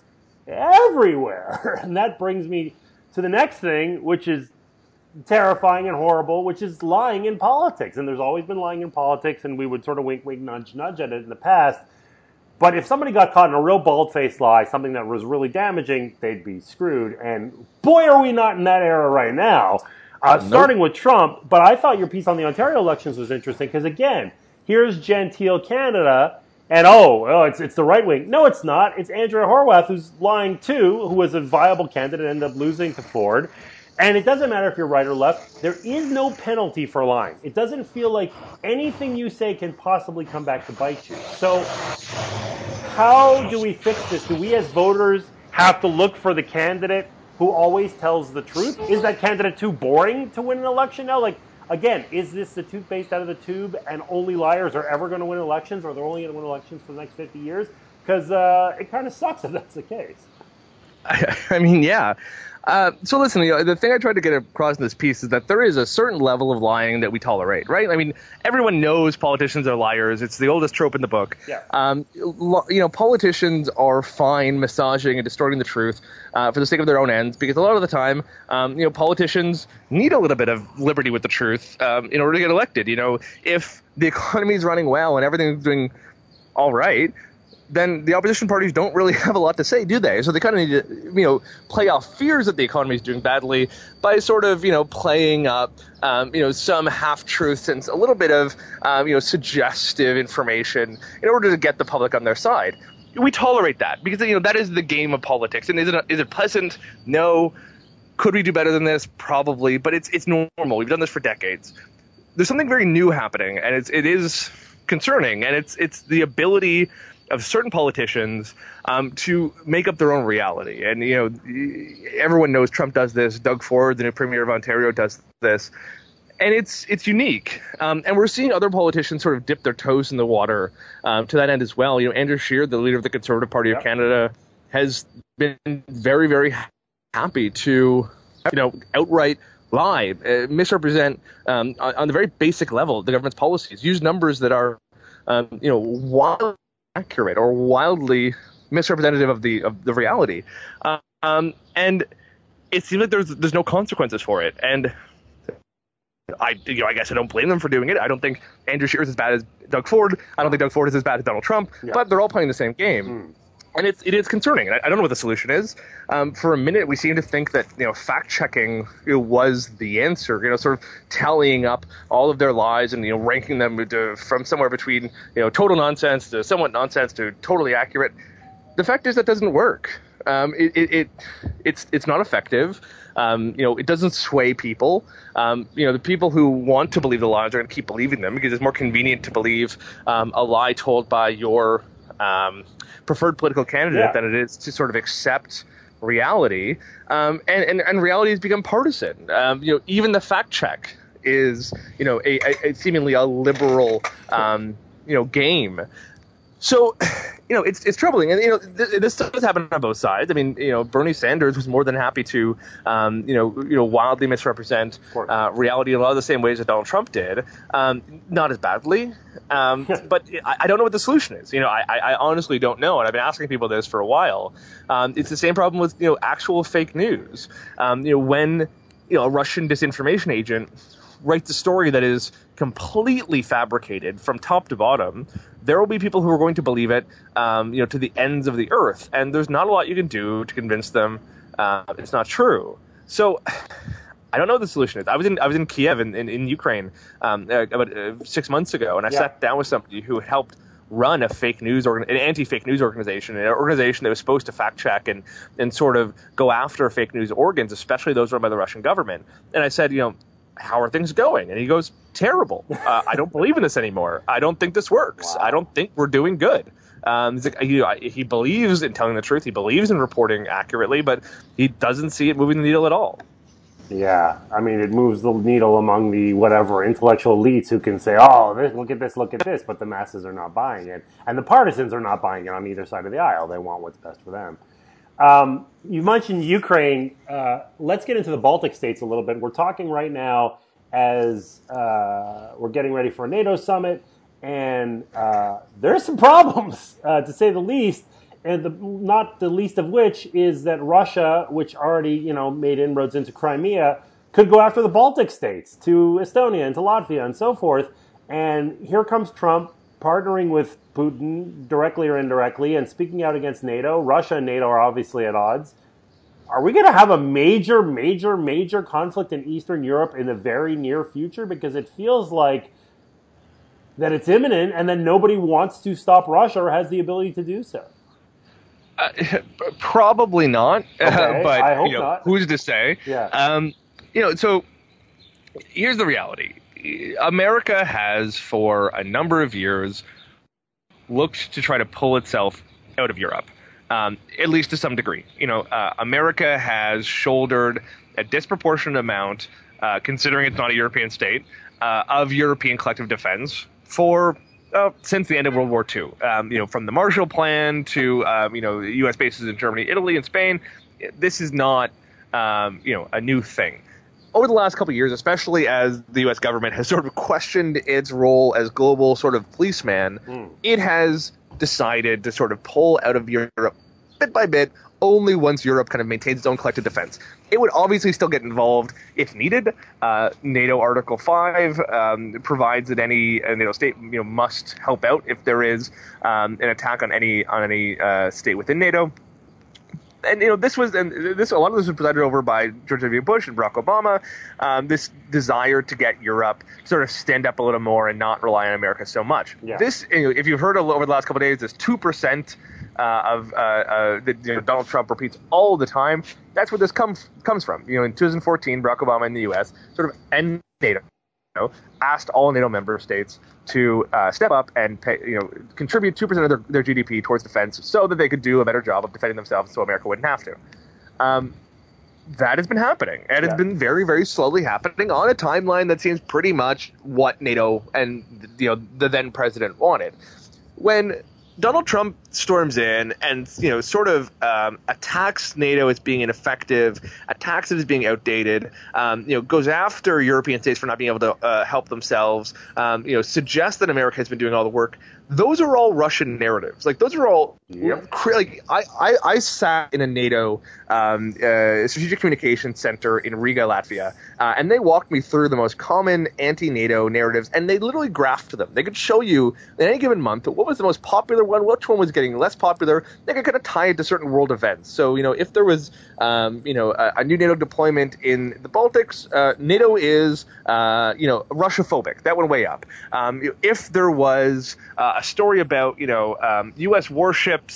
everywhere. And that brings me to the next thing, which is terrifying and horrible, which is lying in politics. And there's always been lying in politics, and we would sort of wink, wink, nudge, nudge at it in the past. But if somebody got caught in a real bald-faced lie, something that was really damaging, they'd be screwed. And boy, are we not in that era right now, uh, nope. starting with Trump. But I thought your piece on the Ontario elections was interesting because, again, here's Gentile Canada, and oh, oh it's it's the right wing. No, it's not. It's Andrea Horwath, who's lying too, who was a viable candidate and ended up losing to Ford. And it doesn't matter if you're right or left. There is no penalty for lying. It doesn't feel like anything you say can possibly come back to bite you. So how do we fix this? Do we as voters have to look for the candidate who always tells the truth? Is that candidate too boring to win an election now? Like, again, is this the toothpaste out of the tube and only liars are ever going to win elections, or they're only going to win elections for the next fifty years? Because uh, it kind of sucks if that's the case. I, I mean, yeah. Uh, so listen, you know, the thing I tried to get across in this piece is that there is a certain level of lying that we tolerate, right? I mean, everyone knows politicians are liars. It's the oldest trope in the book. Yeah. Um, you know, politicians are fine massaging and distorting the truth uh, for the sake of their own ends, because a lot of the time, um, you know, politicians need a little bit of liberty with the truth um, in order to get elected. You know, if the economy is running well and everything's doing all right, then the opposition parties don't really have a lot to say, do they? So they kind of need to, you know, play off fears that the economy is doing badly by sort of, you know, playing up, um, you know, some half-truths and a little bit of, um, you know, suggestive information in order to get the public on their side. We tolerate that because, you know, that is the game of politics. And is it is it pleasant? No. Could we do better than this? Probably. But it's it's normal. We've done this for decades. There's something very new happening, and it's it is concerning, and it's it's the ability of certain politicians um, to make up their own reality. And, you know, everyone knows Trump does this. Doug Ford, the new premier of Ontario, does this. And it's it's unique. Um, and we're seeing other politicians sort of dip their toes in the water um, to that end as well. You know, Andrew Scheer, the leader of the Conservative Party yep. of Canada, has been very, very happy to, you know, outright lie, uh, misrepresent um, on, on the very basic level the government's policies, use numbers that are, um, you know, wildly accurate or wildly misrepresentative of the of the reality, um, and it seems like there's there's no consequences for it. And I you know I guess I don't blame them for doing it. I don't think Andrew Scheer is as bad as Doug Ford. I don't think Doug Ford is as bad as Donald Trump. Yeah. But they're all playing the same game. Mm. And it's it is concerning. I, I don't know what the solution is. Um, for a minute, we seem to think that you know fact checking you know, was the answer. You know, sort of tallying up all of their lies and you know ranking them to, from somewhere between you know total nonsense to somewhat nonsense to totally accurate. The fact is that doesn't work. Um, it, it, it it's it's not effective. Um, you know, it doesn't sway people. Um, you know, the people who want to believe the lies are going to keep believing them because it's more convenient to believe um, a lie told by your um, preferred political candidate Yeah. than it is to sort of accept reality. Um, and, and, and reality has become partisan. Um, you know, even the fact check is, you know, a, a, a seemingly a liberal, um, you know, game. So, you know, it's it's troubling, and you know, th- this does happen on both sides. I mean, you know, Bernie Sanders was more than happy to, um, you know, you know, wildly misrepresent uh, reality in a lot of the same ways that Donald Trump did. Um, not as badly, um, but I, I don't know what the solution is. You know, I, I honestly don't know, and I've been asking people this for a while. Um, it's the same problem with you know actual fake news. Um, you know, when you know a Russian disinformation agent writes a story that is completely fabricated from top to bottom, there will be people who are going to believe it, um, you know, to the ends of the earth. And there's not a lot you can do to convince them uh, it's not true. So I don't know what the solution is. I was in I was in Kiev in, in, in Ukraine um, uh, about uh, six months ago, and I Yeah. sat down with somebody who helped run a fake news organ- an anti-fake news organization, an organization that was supposed to fact check and and sort of go after fake news organs, especially those run by the Russian government. And I said, you know, how are things going? And he goes, terrible. Uh, I don't believe in this anymore. I don't think this works. Wow. I don't think we're doing good. Um, he's like, he, he believes in telling the truth. He believes in reporting accurately, but he doesn't see it moving the needle at all. Yeah, I mean, it moves the needle among the whatever intellectual elites who can say, "Oh, this, look at this, look at this," but the masses are not buying it, and the partisans are not buying it on either side of the aisle. They want what's best for them. Um, you mentioned Ukraine. Uh, let's get into the Baltic states a little bit. We're talking right now as uh, we're getting ready for a NATO summit, and uh, there's some problems, uh, to say the least. And the, not the least of which is that Russia, which already you know made inroads into Crimea, could go after the Baltic states, to Estonia and to Latvia and so forth. And here comes Trump partnering with Putin directly or indirectly and speaking out against NATO. Russia and NATO are obviously at odds. Are we going to have a major, major, major conflict in Eastern Europe in the very near future? Because it feels like that it's imminent and then nobody wants to stop Russia or has the ability to do so. Uh, probably not, Okay, uh, but I hope you know, not. who's to say? Yeah. Um, you know, so here's the reality. America has, for a number of years, looked to try to pull itself out of Europe, um, at least to some degree. You know, uh, America has shouldered a disproportionate amount, uh, considering it's not a European state, uh, of European collective defense for uh, since the end of World War Two. Um, you know, from the Marshall Plan to um, you know U S bases in Germany, Italy, and Spain. This is not um, you know a new thing. Over the last couple of years, especially as the U S government has sort of questioned its role as global sort of policeman, mm. it has decided to sort of pull out of Europe bit by bit, only once Europe kind of maintains its own collective defense. It would obviously still get involved if needed. Uh, NATO Article five um, provides that any uh, NATO state you know must help out if there is um, an attack on any on any uh, state within NATO. And you know this was and this a lot of this was presided over by George W. Bush and Barack Obama. Um, this desire to get Europe to sort of stand up a little more and not rely on America so much. Yeah. This, you know, if you've heard over the last couple of days, this two percent uh, of uh, uh, that you know, Donald Trump repeats all the time. That's where this comes comes from. You know, in two thousand fourteen, Barack Obama in the U S sort of end NATO. You know, asked all NATO member states to uh, step up and pay, you know, contribute two percent of their, their G D P towards defense so that they could do a better job of defending themselves so America wouldn't have to. Um, that has been happening, and yeah. it's been very, very slowly happening on a timeline that seems pretty much what NATO and you know the then president wanted. When Donald Trump storms in and, you know, sort of um, attacks NATO as being ineffective, attacks it as being outdated, um, you know, goes after European states for not being able to uh, help themselves, um, you know, suggests that America has been doing all the work. Those are all Russian narratives. Like, those are all Yep. – like, I, I, I sat in a NATO um, uh, strategic communications center in Riga, Latvia, uh, and they walked me through the most common anti-NATO narratives, and they literally graphed them. They could show you in any given month what was the most popular one, which one was getting less popular. They could kind of tie it to certain world events. So, you know, if there was, um, you know, a, a new NATO deployment in the Baltics, uh, NATO is, uh, you know, Russia-phobic. That went way up. Um, if there was uh, a story about, you know, um, U S warships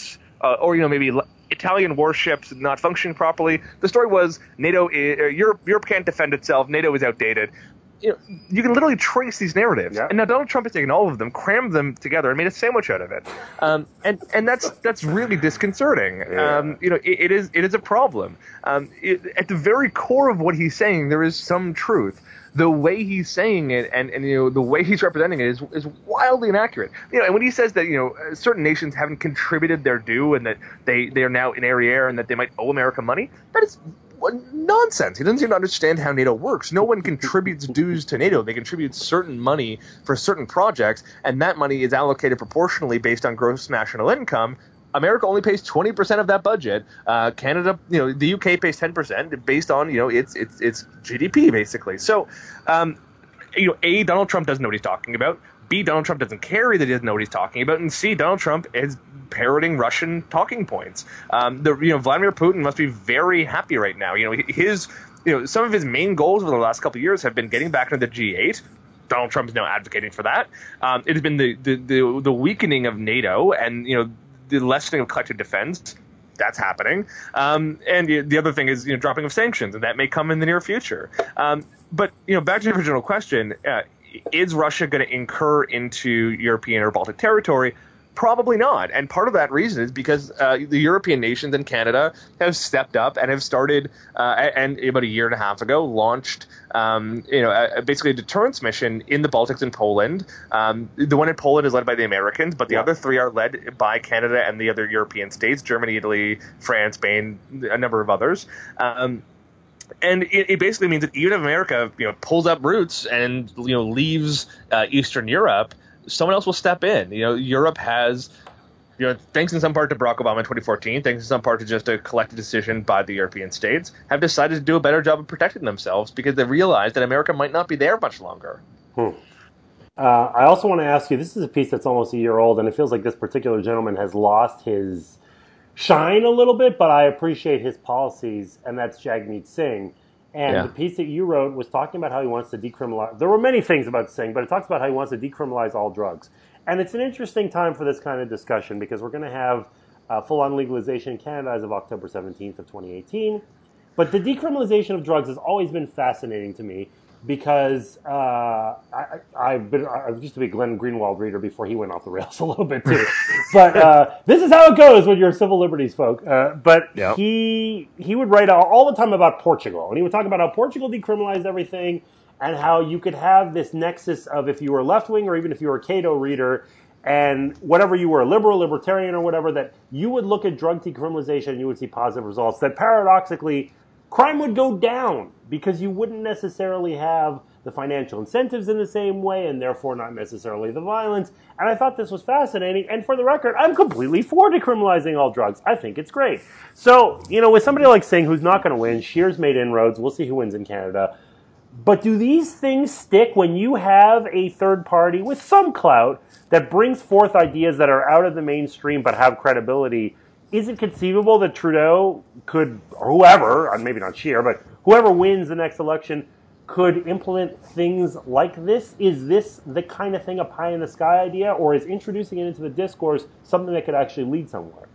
uh, or you know maybe Italian warships not functioning properly. The story was NATO, is, uh, Europe, Europe can't defend itself. NATO is outdated. You know, you can literally trace these narratives, yeah. and now Donald Trump has taken all of them, crammed them together, and made a sandwich out of it. Um, and and that's that's really disconcerting. Yeah. Um, you know, it, it is it is a problem. Um, it, at the very core of what he's saying, there is some truth. The way he's saying it, and, and you know the way he's representing it, is is wildly inaccurate. You know, and when he says that you know certain nations haven't contributed their due, and that they they are now in arriere, and that they might owe America money, that is nonsense. He doesn't seem to understand how NATO works. No one contributes dues to NATO. They contribute certain money for certain projects, and that money is allocated proportionally based on gross national income. America only pays twenty percent of that budget. Uh, Canada, you know, the U K pays ten percent based on, you know, its its its G D P, basically. So, um, you know, A, Donald Trump doesn't know what he's talking about. B, Donald Trump doesn't care that he doesn't know what he's talking about. And C, Donald Trump is parroting Russian talking points. Um, the, you know, Vladimir Putin must be very happy right now. You know, his, you know, some of his main goals over the last couple of years have been getting back into the G eight. Donald Trump is now advocating for that. Um, it has been the, the, the, the weakening of NATO and, you know, the lessening of collective defense. That's happening. Um, and the, the other thing is, you know, dropping of sanctions, and that may come in the near future. Um, but, you know, back to the original question, uh, is Russia going to incur into European or Baltic territory? Probably not. And part of that reason is because uh, the European nations and Canada have stepped up and have started, uh, and about a year and a half ago, launched um, you know, a, basically a deterrence mission in the Baltics and Poland. Um, the one in Poland is led by the Americans, but the yeah. other three are led by Canada and the other European states, Germany, Italy, France, Spain, a number of others. Um, And it, it basically means that even if America, you know, pulls up roots and, you know, leaves uh, Eastern Europe, someone else will step in. You know, Europe has, you know, thanks in some part to Barack Obama in twenty fourteen, thanks in some part to just a collective decision by the European states, have decided to do a better job of protecting themselves because they realize that America might not be there much longer. Hmm. Uh, I also want to ask you, this is a piece that's almost a year old, and it feels like this particular gentleman has lost his shine a little bit, but I appreciate his policies, and that's Jagmeet Singh. And yeah. the piece that you wrote was talking about how he wants to decriminalize. There were many things about Singh, but it talks about how he wants to decriminalize all drugs. And it's an interesting time for this kind of discussion because we're going to have uh, full-on legalization in Canada as of October seventeenth of twenty eighteen. But the decriminalization of drugs has always been fascinating to me because uh, I, I've been I used to be a Glenn Greenwald reader before he went off the rails a little bit too. But uh, this is how it goes when you're civil liberties folk. Uh, but yep. he he would write all, all the time about Portugal, and he would talk about how Portugal decriminalized everything, and how you could have this nexus of if you were left wing or even if you were a Cato reader, and whatever you were, a liberal, libertarian, or whatever, that you would look at drug decriminalization and you would see positive results. That paradoxically, crime would go down because you wouldn't necessarily have the financial incentives in the same way and therefore not necessarily the violence. And I thought this was fascinating. And for the record, I'm completely for decriminalizing all drugs. I think it's great. So, you know, with somebody like Singh who's not going to win, Scheer's made inroads. We'll see who wins in Canada. But do these things stick when you have a third party with some clout that brings forth ideas that are out of the mainstream but have credibility? Is it conceivable that Trudeau could, or whoever, maybe not Scheer, but whoever wins the next election could implement things like this? Is this the kind of thing a pie-in-the-sky idea, or is introducing it into the discourse something that could actually lead somewhere?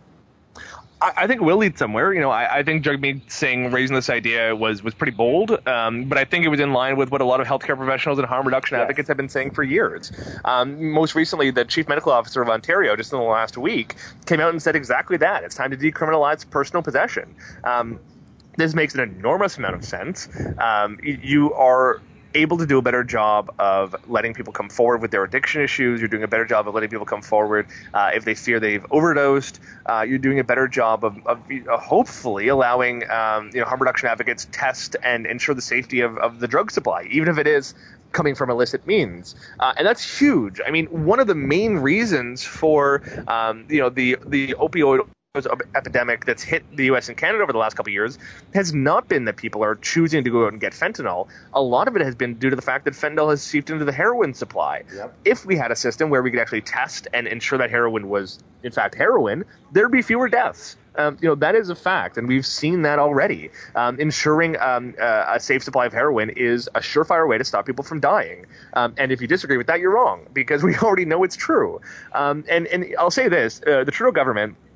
I, I think it will lead somewhere. You know, I, I think Jagmeet Singh raising this idea was, was pretty bold, um, but I think it was in line with what a lot of healthcare professionals and harm reduction yes. advocates have been saying for years. Um, most recently, the chief medical officer of Ontario, just in the last week, came out and said exactly that. It's time to decriminalize personal possession. Um, this makes an enormous amount of sense. Um, you are able to do a better job of letting people come forward with their addiction issues. You're doing a better job of letting people come forward uh, if they fear they've overdosed. Uh, you're doing a better job of, of uh, hopefully allowing um, you know, harm reduction advocates test and ensure the safety of, of the drug supply, even if it is coming from illicit means. Uh, and that's huge. I mean, one of the main reasons for um, you know the the opioid epidemic that's hit the U S and Canada over the last couple of years has not been that people are choosing to go out and get fentanyl. A lot of it has been due to the fact that fentanyl has seeped into the heroin supply. Yep. If we had a system where we could actually test and ensure that heroin was, in fact, heroin, there'd be fewer deaths. Um, you know, that is a fact, and we've seen that already. Um, ensuring um, uh, a safe supply of heroin is a surefire way to stop people from dying. Um, and if you disagree with that, you're wrong, because we already know it's true. Um, and, and I'll say this, uh, the Trudeau government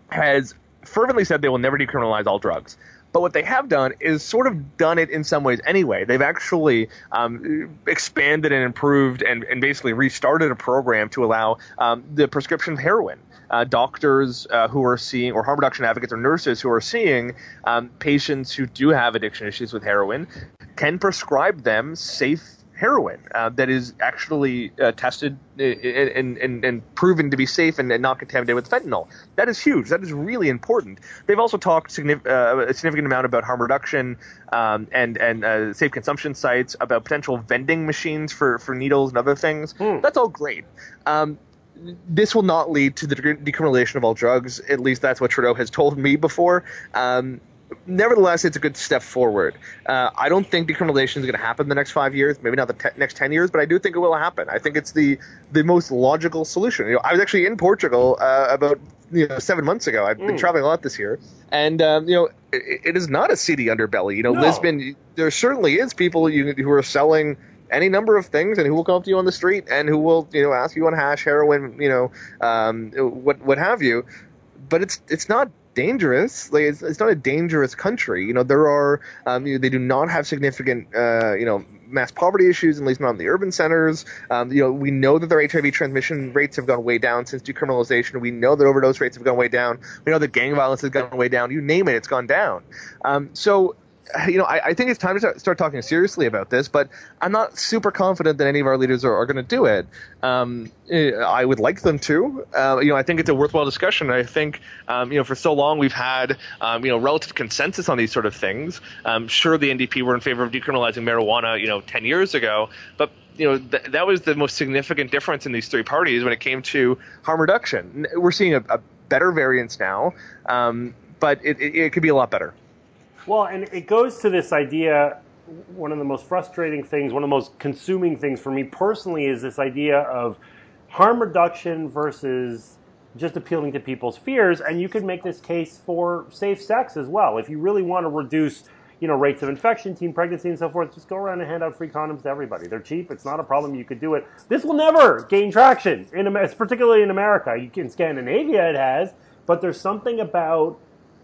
has fervently said they will never decriminalize all drugs. But what they have done is sort of done it in some ways anyway. They've actually um, expanded and improved and, and basically restarted a program to allow um, the prescription of heroin. Uh, doctors uh, who are seeing, or harm reduction advocates or nurses who are seeing um, patients who do have addiction issues with heroin can prescribe them safe heroin uh, that is actually uh, tested and, and, and proven to be safe and, and not contaminated with fentanyl. That is huge. That is really important. They've also talked signif- uh, a significant amount about harm reduction um, and, and uh, safe consumption sites, about potential vending machines for, for needles and other things. Mm. That's all great. Um, this will not lead to the decriminalization of all drugs. At least that's what Trudeau has told me before. Um, Nevertheless, it's a good step forward. Uh, I don't think decriminalization is going to happen in the next five years, maybe not the te- next ten years, but I do think it will happen. I think it's the the most logical solution. You know, I was actually in Portugal uh, about you know seven months ago. I've been mm. traveling a lot this year, and um, you know, it, it is not a seedy underbelly. You know, no. Lisbon, there certainly is people you, who are selling any number of things and who will come up to you on the street and who will you know ask you on hash, heroin, you know, um, what what have you. But it's it's not dangerous. Like it's, it's not a dangerous country. You know, there are um, you know, they do not have significant uh, you know mass poverty issues, at least not in the urban centers. Um, you know, we know that their H I V transmission rates have gone way down since decriminalization. We know that overdose rates have gone way down. We know that gang violence has gone way down. You name it, it's gone down. Um, so. You know, I, I think it's time to start, start talking seriously about this, but I'm not super confident that any of our leaders are, are going to do it. Um, I would like them to. Uh, you know, I think it's a worthwhile discussion. I think, um, you know, for so long we've had, um, you know, relative consensus on these sort of things. Um, sure, the N D P were in favor of decriminalizing marijuana, you know, ten years ago, but you know, th- that was the most significant difference in these three parties when it came to harm reduction. We're seeing a, a better variance now, um, but it, it, it could be a lot better. Well, and it goes to this idea, one of the most frustrating things, one of the most consuming things for me personally is this idea of harm reduction versus just appealing to people's fears. And you could make this case for safe sex as well. If you really want to reduce, you know, rates of infection, teen pregnancy and so forth, just go around and hand out free condoms to everybody. They're cheap. It's not a problem. You could do it. This will never gain traction, in particularly in America. In Scandinavia it has, but there's something about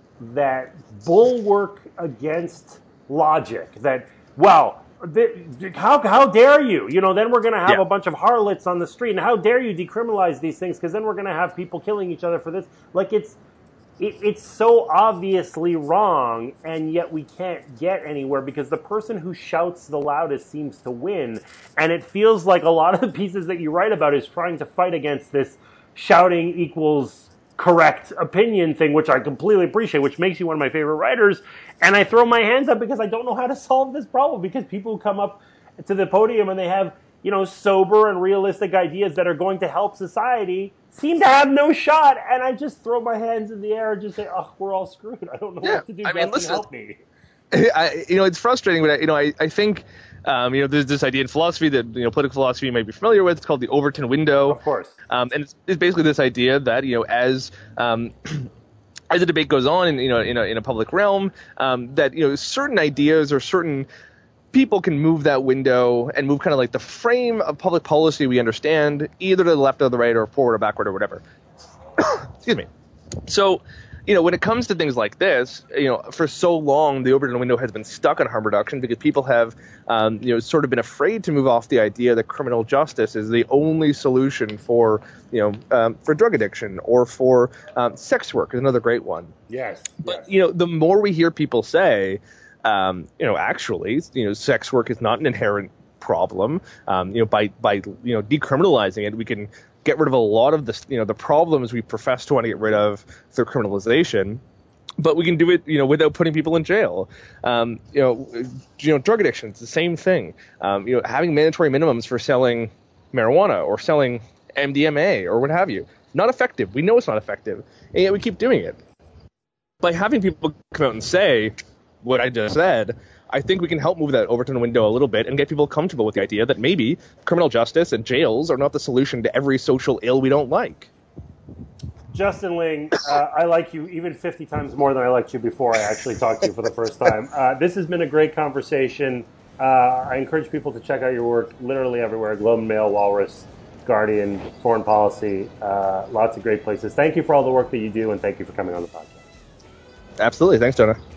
that bulwark against logic that, well, th- how how dare you? You know, then we're going to have yeah. a bunch of harlots on the street, and how dare you decriminalize these things? Because then we're going to have people killing each other for this. Like it's it, it's so obviously wrong, and yet we can't get anywhere because the person who shouts the loudest seems to win. And it feels like a lot of the pieces that you write about is trying to fight against this shouting equals correct opinion thing, which I completely appreciate, which makes you one of my favorite writers. And I throw my hands up because I don't know how to solve this problem, because people who come up to the podium and they have, you know, sober and realistic ideas that are going to help society seem to have no shot. And I just throw my hands in the air and just say, oh, we're all screwed. I don't know yeah, what to do. I mean, listen, help me. I, you know, it's frustrating, but, you know, I, I think, um, you know, there's this idea in philosophy that, you know, political philosophy you may be familiar with. It's called the Overton window. Of course. Um, and it's, it's basically this idea that, you know, as um, as the debate goes on in, you know, in a, in a public realm, um, that, you know, certain ideas or certain people can move that window and move kind of like the frame of public policy we understand, either to the left or the right or forward or backward or whatever. Excuse me. So, you know, when it comes to things like this, you know, for so long, the Overton window has been stuck on harm reduction because people have, um, you know, sort of been afraid to move off the idea that criminal justice is the only solution for, you know, um, for drug addiction or for um, sex work is another great one. Yes. But, yes. you know, the more we hear people say, um, you know, actually, you know, sex work is not an inherent problem. Um, you know, by, by, you know, decriminalizing it, we can get rid of a lot of the, you know, the problems we profess to want to get rid of through criminalization, but we can do it, you know, without putting people in jail. Um, you know, you know, drug addiction, it's the same thing. Um, you know, having mandatory minimums for selling marijuana or selling M D M A or what have you, not effective. We know it's not effective, and yet we keep doing it. By having people come out and say what I just said, I think we can help move that Overton window a little bit and get people comfortable with the idea that maybe criminal justice and jails are not the solution to every social ill we don't like. Justin Ling, uh, I like you even fifty times more than I liked you before I actually talked to you for the first time. Uh, this has been a great conversation. Uh, I encourage people to check out your work literally everywhere, Globe and Mail, Walrus, Guardian, Foreign Policy, uh, lots of great places. Thank you for all the work that you do, and thank you for coming on the podcast. Absolutely. Thanks, Jonah.